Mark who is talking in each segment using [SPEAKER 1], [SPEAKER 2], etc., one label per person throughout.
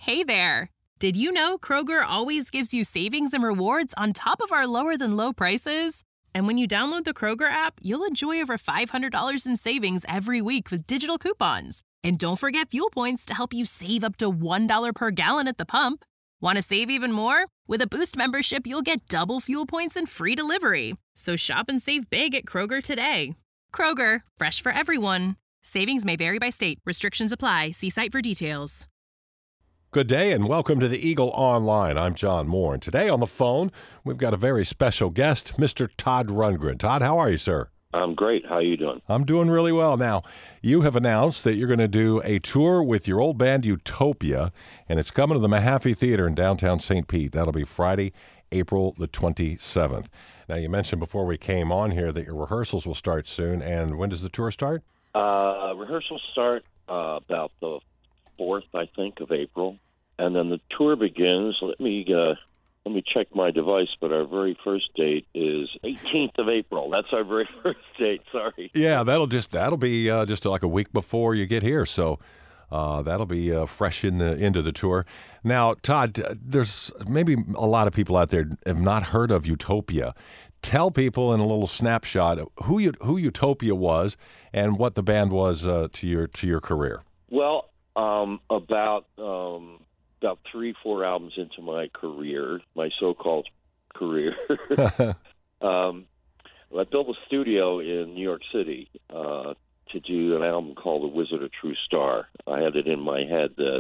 [SPEAKER 1] Hey there! Did you know Kroger always gives you savings and rewards on top of our lower-than-low prices? And when you download the Kroger app, you'll enjoy over $500 in savings every week with digital coupons. And don't forget fuel points to help you save up to $1 per gallon at the pump. Want to save even more? With a Boost membership, you'll get double fuel points and free delivery. So shop and save big at Kroger today. Kroger, fresh for everyone. Savings may vary by state. Restrictions apply. See site for details.
[SPEAKER 2] Good day and welcome to the Eagle Online. I'm John Moore, and today on the phone, we've got a very special guest, Mr. Todd Rundgren. Todd, how are you, sir?
[SPEAKER 3] I'm great. How are you doing?
[SPEAKER 2] I'm doing really well. Now, you have announced that you're going to do a tour with your old band Utopia, and it's coming to the Mahaffey Theater in downtown St. Pete. That'll be Friday, April the 27th. Now, you mentioned before we came on here that your rehearsals will start soon, and when does the tour start?
[SPEAKER 3] Rehearsals start about the 4th, I think, of April. And then the tour begins. Let me check my device, but our very first date is 18th of April. That's our very first date. Sorry.
[SPEAKER 2] Yeah, that'll be just like a week before you get here. So that'll be fresh into the tour. Now, Todd, there's maybe a lot of people out there have not heard of Utopia. Tell people in a little snapshot who Utopia was and what the band was to your career.
[SPEAKER 3] Well, about 3-4 albums into my career, my so-called career, I built a studio in New York City to do an album called The Wizard of True Star. I had it in my head that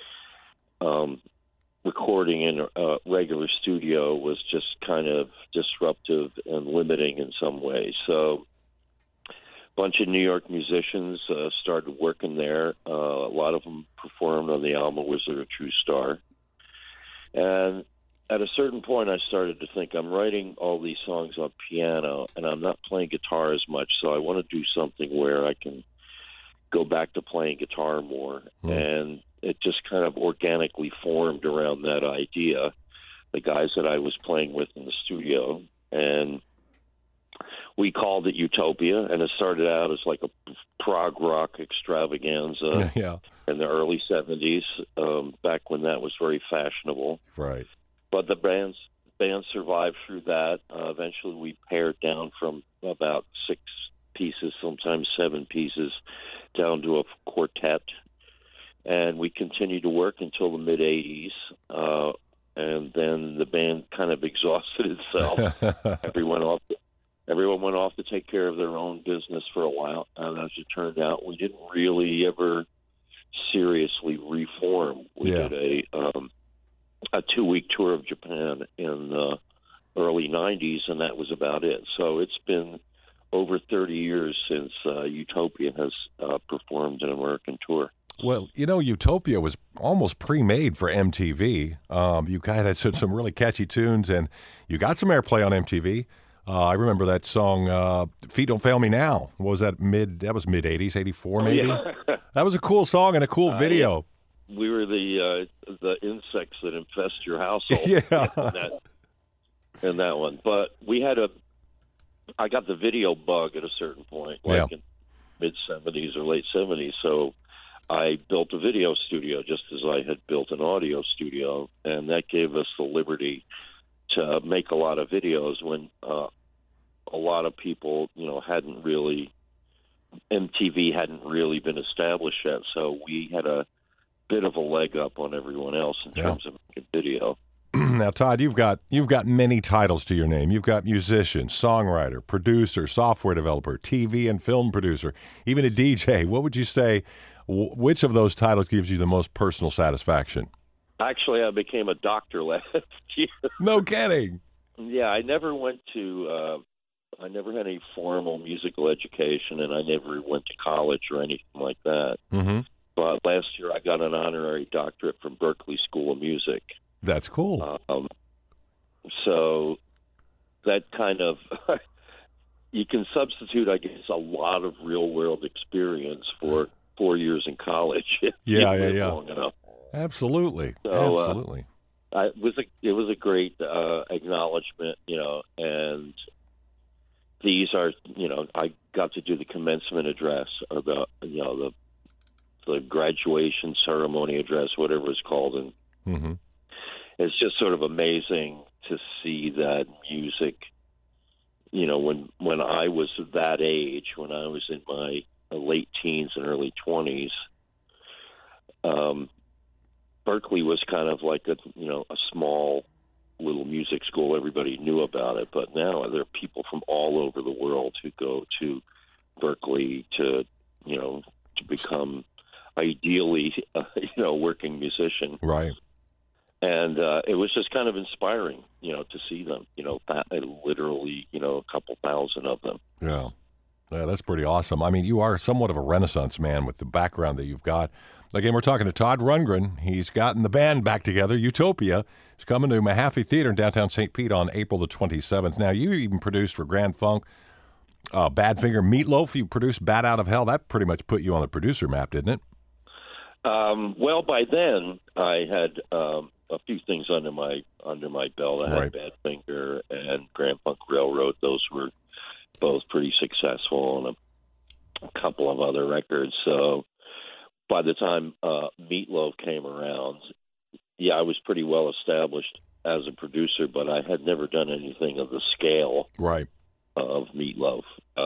[SPEAKER 3] recording in a regular studio was just kind of disruptive and limiting in some ways. So a bunch of New York musicians started working there. A lot of them performed on the album Wizard of True Star. And at a certain point, I started to think, I'm writing all these songs on piano, and I'm not playing guitar as much, so I want to do something where I can go back to playing guitar more. And it just kind of organically formed around that idea, the guys that I was playing with in the studio. And we called it Utopia, and it started out as like a prog rock extravaganza in the early 70s, back when that was very fashionable.
[SPEAKER 2] Right.
[SPEAKER 3] But the band survived through that. Eventually we pared down from about 6 pieces, sometimes 7 pieces, down to a quartet. And we continued to work until the mid-'80s. And then the band kind of exhausted itself. Everyone went off to take care of their own business for a while. And as it turned out, we didn't really ever seriously reform. We did a 2-week tour of Japan in the early 90s, and that was about it. So it's been over 30 years since Utopia has performed an American tour.
[SPEAKER 2] Well, Utopia was almost pre-made for MTV. You guys had some really catchy tunes, and you got some airplay on MTV. I remember that song, Feet Don't Fail Me Now. That was mid-'80s, 84 maybe? Yeah. That was a cool song and a cool video.
[SPEAKER 3] We were the insects that infest your household. in that one. But I got the video bug at a certain point, in mid-'70s or late 70s. So I built a video studio just as I had built an audio studio, and that gave us the liberty to make a lot of videos when a lot of people, MTV hadn't really been established yet. So we had a bit of a leg up on everyone else in terms of making video.
[SPEAKER 2] Now, Todd, you've got many titles to your name. You've got musician, songwriter, producer, software developer, TV and film producer, even a DJ. What would you say, which of those titles gives you the most personal satisfaction?
[SPEAKER 3] Actually, I became a doctor last year.
[SPEAKER 2] No kidding.
[SPEAKER 3] Yeah, I never had any formal musical education, and I never went to college or anything like that.
[SPEAKER 2] Mm-hmm.
[SPEAKER 3] But last year I got an honorary doctorate from Berklee School of Music.
[SPEAKER 2] That's cool.
[SPEAKER 3] So that kind of, you can substitute, I guess, a lot of real-world experience for 4 years in college. Long enough.
[SPEAKER 2] Absolutely.
[SPEAKER 3] So,
[SPEAKER 2] Absolutely.
[SPEAKER 3] It was a great acknowledgement, and these are, I got to do the commencement address about, the the graduation ceremony address, whatever it's called, and
[SPEAKER 2] Mm-hmm.
[SPEAKER 3] it's just sort of amazing to see that music. You know, when I was that age, when I was in my late teens and early 20s, Berkeley was kind of like a small little music school. Everybody knew about it, but now there are people from all over the world who go to Berkeley to become ideally a working musician.
[SPEAKER 2] Right.
[SPEAKER 3] And it was just kind of inspiring, to see them, literally, a couple thousand of them.
[SPEAKER 2] Yeah. Yeah, that's pretty awesome. I mean, you are somewhat of a Renaissance man with the background that you've got. Again, we're talking to Todd Rundgren. He's gotten the band back together, Utopia. He's coming to Mahaffey Theater in downtown St. Pete on April the 27th. Now, you even produced for Grand Funk, Badfinger, Meatloaf. You produced Bat Out of Hell. That pretty much put you on the producer map, didn't it?
[SPEAKER 3] Well, by then, I had a few things under my belt. I had Badfinger and Grand Funk Railroad. Those were both pretty successful, and a couple of other records. So by the time Meatloaf came around, I was pretty well established as a producer, but I had never done anything of the scale of Meatloaf.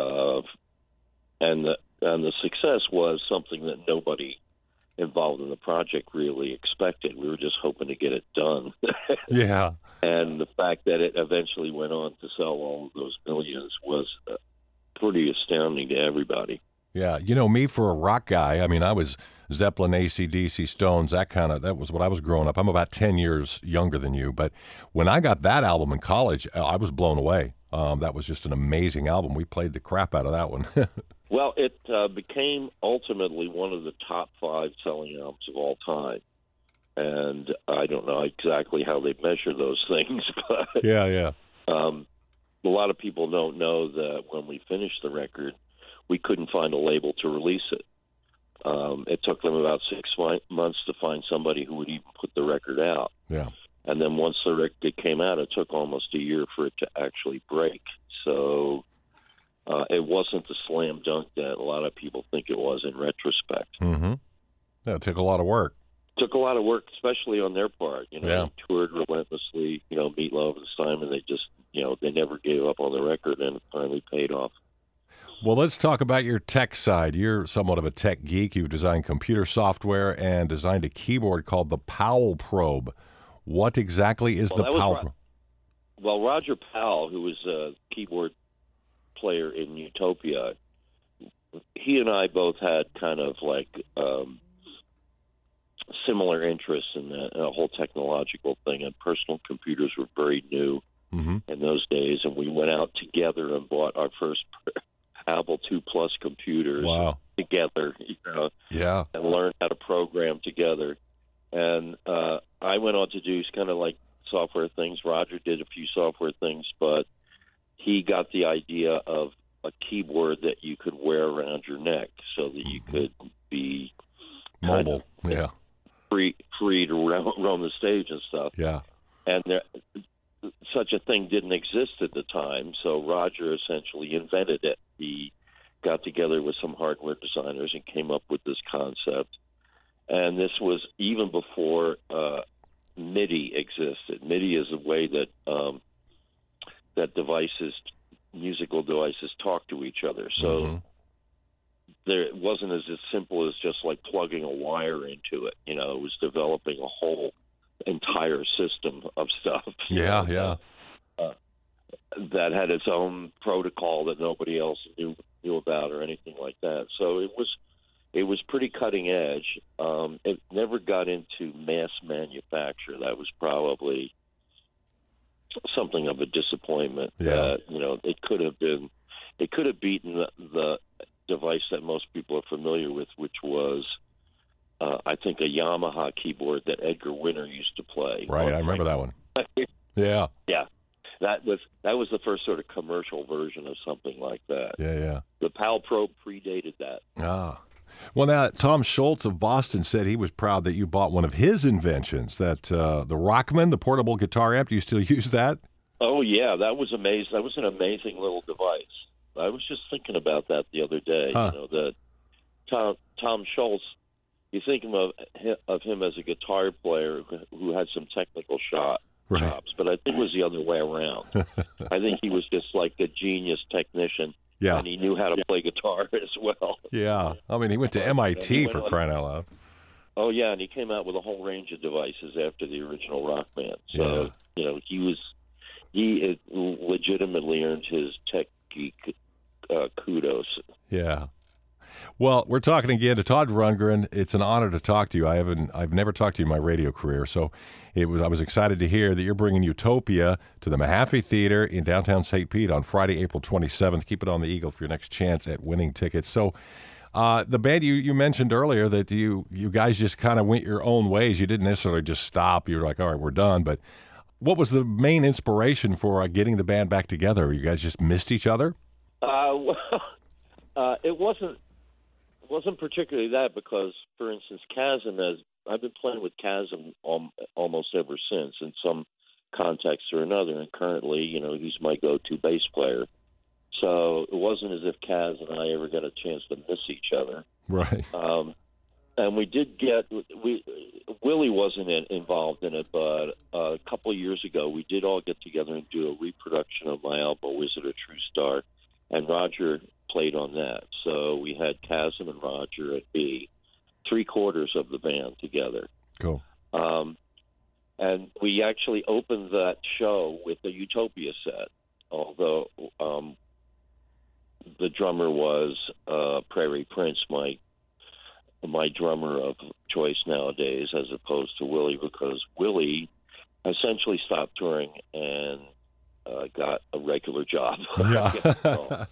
[SPEAKER 3] And the success was something that nobody involved in the project really expected. We were just hoping to get it done.
[SPEAKER 2] Yeah.
[SPEAKER 3] And the fact that it eventually went on to sell all of those millions was pretty astounding to everybody.
[SPEAKER 2] Yeah. Me, for a rock guy, I mean, I was Zeppelin, AC/DC, Stones, that was what I was growing up. I'm about 10 years younger than you. But when I got that album in college, I was blown away. That was just an amazing album. We played the crap out of that one.
[SPEAKER 3] Well, it became ultimately one of the top 5 selling albums of all time. And I don't know exactly how they measure those things, but
[SPEAKER 2] yeah.
[SPEAKER 3] A lot of people don't know that when we finished the record, we couldn't find a label to release it. It took them about 6 months to find somebody who would even put the record out.
[SPEAKER 2] Yeah.
[SPEAKER 3] And then once the record came out, it took almost a year for it to actually break. So it wasn't the slam dunk that a lot of people think it was in retrospect.
[SPEAKER 2] Mm-hmm. Yeah, it took a lot of work.
[SPEAKER 3] Took a lot of work, especially on their part.
[SPEAKER 2] Yeah.
[SPEAKER 3] They toured relentlessly, Meatloaf and Simon. They just, they never gave up on the record, and it finally paid off.
[SPEAKER 2] Well, let's talk about your tech side. You're somewhat of a tech geek. You've designed computer software and designed a keyboard called the Powell Probe. What exactly is the Powell Probe?
[SPEAKER 3] Well, Roger Powell, who was a keyboard player in Utopia, he and I both had kind of like similar interests in the whole technological thing, and personal computers were very new in those days, and we went out together and bought our first Apple II Plus computers together, and learned how to program together. And I went on to do kind of like software things. Roger did a few software things, but he got the idea of a keyboard that you could wear around your neck so that you could be
[SPEAKER 2] mobile,
[SPEAKER 3] free to roam the stage and stuff.
[SPEAKER 2] Yeah.
[SPEAKER 3] And such a thing didn't exist at the time, so Roger essentially invented it. He got together with some hardware designers and came up with this concept. And this was even before MIDI existed. MIDI is a way that musical devices talk to each other. So it wasn't as simple as just like plugging a wire into it. It was developing a whole entire system of stuff.
[SPEAKER 2] Yeah.
[SPEAKER 3] That had its own protocol that nobody else knew about or anything like that. So it was pretty cutting edge. It never got into mass manufacture. That was probably something of a disappointment.
[SPEAKER 2] Yeah.
[SPEAKER 3] It could have beaten the device that most people are familiar with, which was I think a Yamaha keyboard that Edgar Winter used to play.
[SPEAKER 2] Right, I remember that one. Yeah.
[SPEAKER 3] Yeah. That was the first sort of commercial version of something like that.
[SPEAKER 2] Yeah.
[SPEAKER 3] The Powell Probe predated that.
[SPEAKER 2] Ah. Well, now, Tom Schultz of Boston said he was proud that you bought one of his inventions, that the Rockman, the portable guitar amp. Do you still use that?
[SPEAKER 3] Oh, yeah. That was amazing. That was an amazing little device. I was just thinking about that the other day.
[SPEAKER 2] Huh.
[SPEAKER 3] That Tom Schultz you think of him as a guitar player who had some technical chops, but I think it was the other way around. I think he was just like a genius technician, and he knew how to play guitar as well.
[SPEAKER 2] Yeah, I mean, he went to MIT for crying out loud.
[SPEAKER 3] Oh yeah, and he came out with a whole range of devices after the original Rock Band. So he legitimately earned his tech geek kudos.
[SPEAKER 2] Yeah. Well, we're talking again to Todd Rundgren. It's an honor to talk to you. I've never talked to you in my radio career, so I was excited to hear that you're bringing Utopia to the Mahaffey Theater in downtown St. Pete on Friday, April 27th. Keep it on the Eagle for your next chance at winning tickets. So, the band you mentioned earlier that you guys just kind of went your own ways. You didn't necessarily just stop. You were like, all right, we're done. But what was the main inspiration for getting the band back together? You guys just missed each other?
[SPEAKER 3] It wasn't particularly that, because, for instance, Chasm, I've been playing with Chasm almost ever since in some context or another, and currently, he's my go-to bass player. So it wasn't as if Kaz and I ever got a chance to miss each other.
[SPEAKER 2] Right.
[SPEAKER 3] And we did Willie wasn't involved in it, but a couple of years ago, we did all get together and do a reproduction of my album, Wizard of True Star, and Roger played on that. So we had Chasm and Roger at B, 3/4 of the band together.
[SPEAKER 2] Cool.
[SPEAKER 3] And we actually opened that show with the Utopia set, although the drummer was Prairie Prince, my drummer of choice nowadays, as opposed to Willie, because Willie essentially stopped touring and got a regular job.
[SPEAKER 2] Yeah.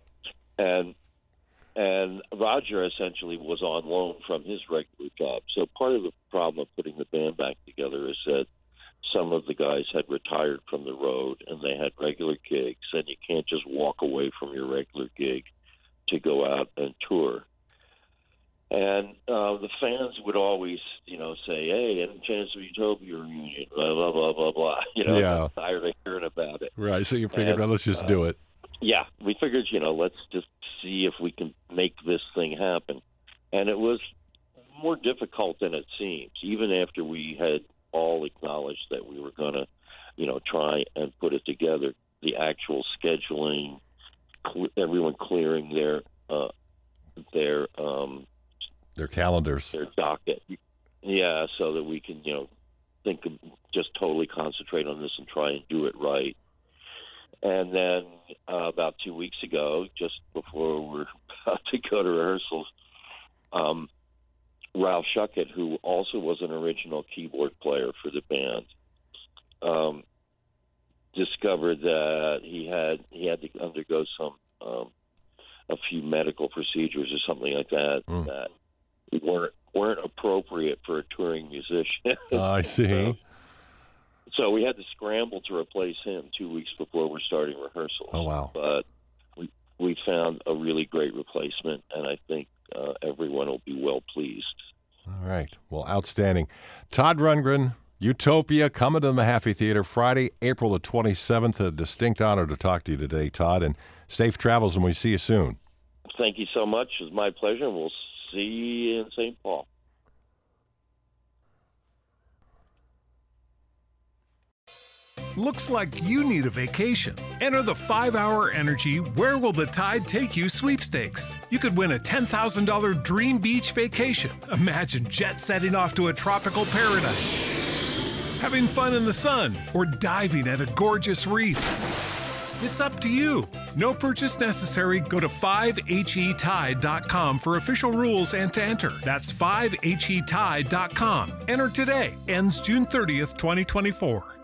[SPEAKER 3] And Roger essentially was on loan from his regular job. So part of the problem of putting the band back together is that some of the guys had retired from the road and they had regular gigs, and you can't just walk away from your regular gig to go out and tour. And the fans would always, say, hey, any chance of Utopia reunion, blah, blah, blah, blah, blah.
[SPEAKER 2] Yeah.
[SPEAKER 3] I'm tired of hearing about it.
[SPEAKER 2] Right, so you figured, well, let's just do it.
[SPEAKER 3] Yeah, we figured, let's just see if we can make this thing happen. And it was more difficult than it seems, even after we had all acknowledged that we were going to, try and put it together. The actual scheduling, everyone clearing their
[SPEAKER 2] calendars,
[SPEAKER 3] their docket. Yeah, so that we can, think of just totally concentrate on this and try and do it right. And then about 2 weeks ago, just before we're about to go to rehearsals, Ralph Schuckett, who also was an original keyboard player for the band, discovered that he had to undergo a few medical procedures or something like that that weren't appropriate for a touring musician.
[SPEAKER 2] I see.
[SPEAKER 3] So we had to scramble to replace him 2 weeks before we're starting rehearsals.
[SPEAKER 2] Oh, wow.
[SPEAKER 3] But we found a really great replacement, and I think everyone will be well pleased.
[SPEAKER 2] All right. Well, outstanding. Todd Rundgren, Utopia, coming to the Mahaffey Theater Friday, April the 27th. A distinct honor to talk to you today, Todd, and safe travels, and we see you soon.
[SPEAKER 3] Thank you so much. It's my pleasure, and we'll see you in St. Paul.
[SPEAKER 4] Looks like you need a vacation. Enter the 5-Hour Energy Where Will the Tide Take You sweepstakes. You could win a $10,000 dream beach vacation. Imagine jet setting off to a tropical paradise, having fun in the sun, or diving at a gorgeous reef. It's up to you. No purchase necessary. Go to 5HETide.com for official rules and to enter. That's 5HETide.com. Enter today. Ends June 30th, 2024.